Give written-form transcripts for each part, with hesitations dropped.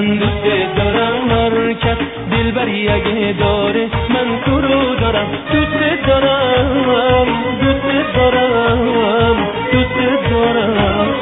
من دوست دارم، هر کس دلبری اگه داره من تو رو دارم، دوست دارم، دوست دارم، دوست دارم.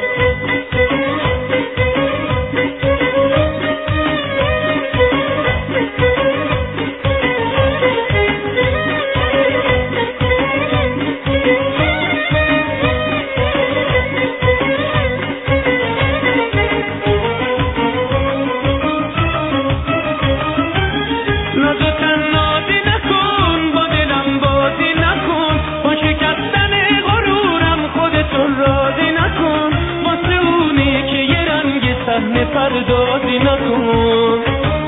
پردازی نکن،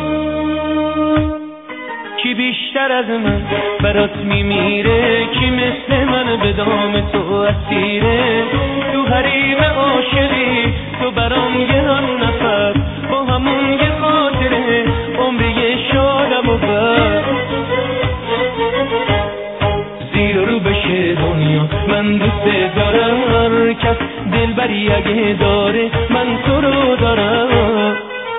کی بیشتر از من برات میمیره، کی مثل من به دام تو اسیره، تو حریم عاشقی تو برام یه هم نفر، با همون یه خاطره عمری شادم و بر زیر و رو بشه دنیا. من دوست دارم، هر کس دلبری اگه داره من تو رو دارم.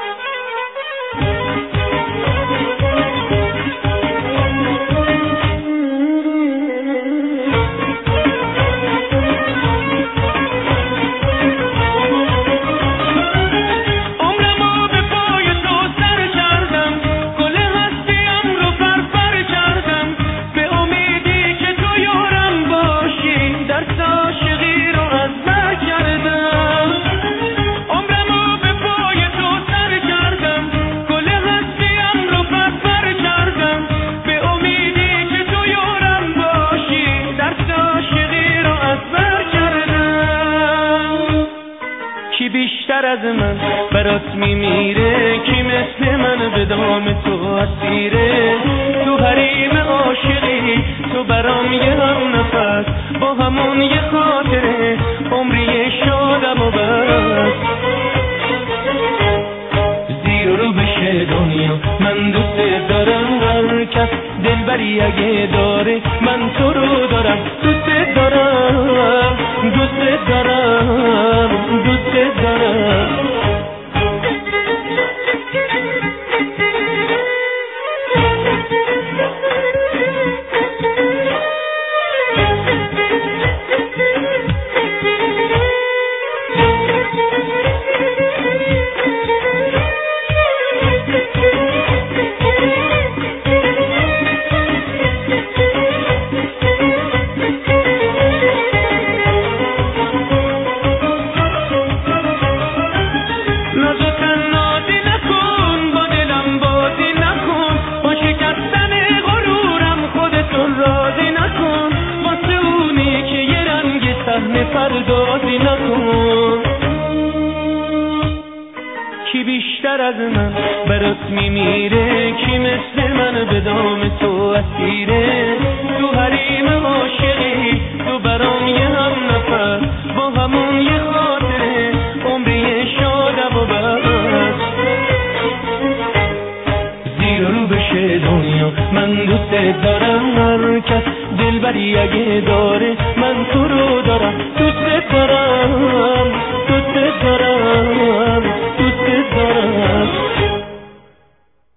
کی بیشتر از من برات میمیره، کی مثل من به دام تو اسیره، تو حریم عاشقی تو برام یه هم نفس، با همون یه خاطره عمری شادم و بس زیر و رو بشه دنیا. من دوست دارم، هر کس دلبری اگه داره من تو رو دارم، دوست دارم، دوست دارم، دوست دارم. پردازی نکن، کی بیشتر از من برات میمیره، کی مثل من به دام تو اسیره، تو حریم عاشقی تو برام یه هم نفر، با همون یه خاطره عمری شادم و بس زیر و رو بشه دنیا. من دوست دارم، هر کس دلبری اگه داره